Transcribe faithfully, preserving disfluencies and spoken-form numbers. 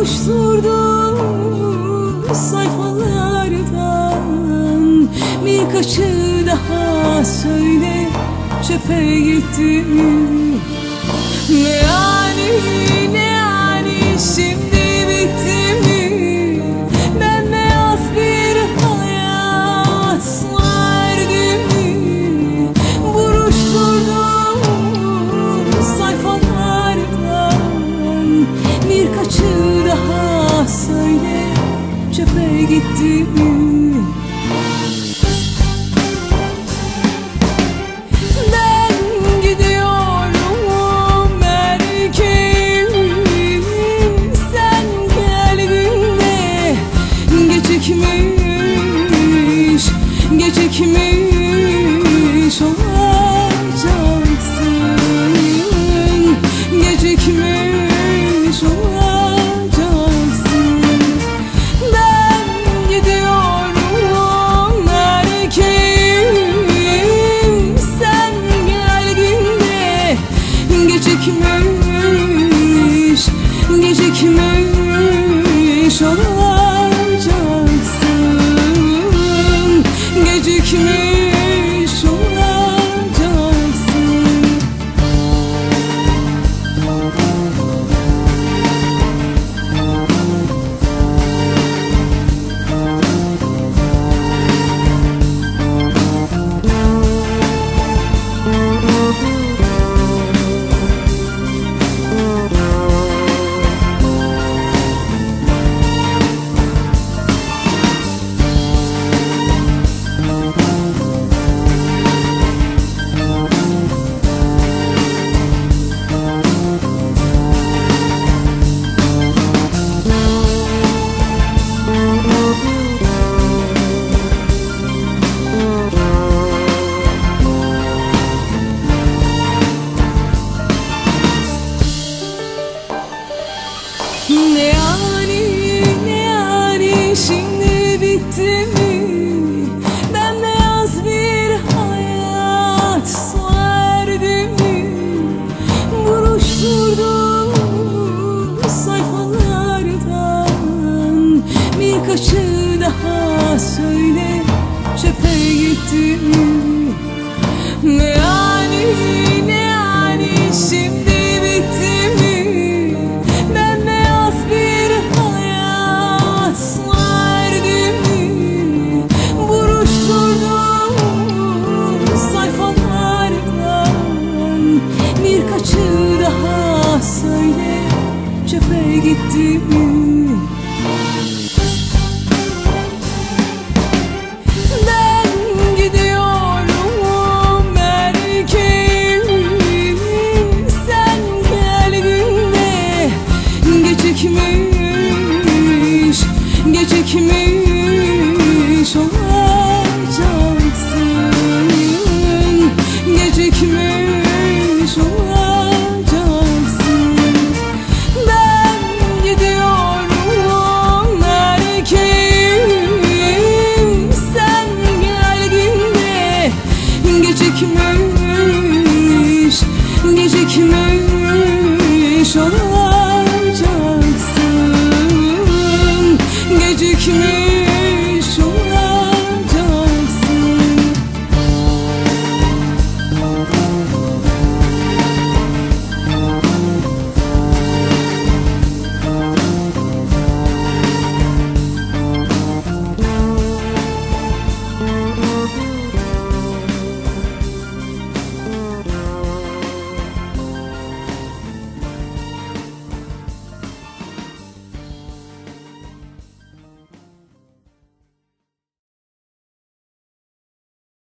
Buruşturdu sayfalardan birkaçı daha söyle, çöpe gitti. Ne yani, ne yani, şimdi bitti mi? Bembeyaz bir hayat verdi mi? Buruşturdu sayfalardan birkaçı daha söyle, çöpe gitti mi? Gecikmiş, gecikmiş olacaksın. Gecikmiş olacaksın. Ben gidiyorum erkeğim, sen geldiğinde gecikmiş, gecikmiş olacaksın. Gecikmiş olacaksın. Ne yani, ne yani, şimdi bitti mi? Bembeyaz bir hayat verdi mi? Buruşturdu sayfalardan birkaçı daha söyle, çöpe gitti mi? Ne yani, ne yani, şimdi bitti mi? Birkaçı daha söyle, çöpe gitti mi?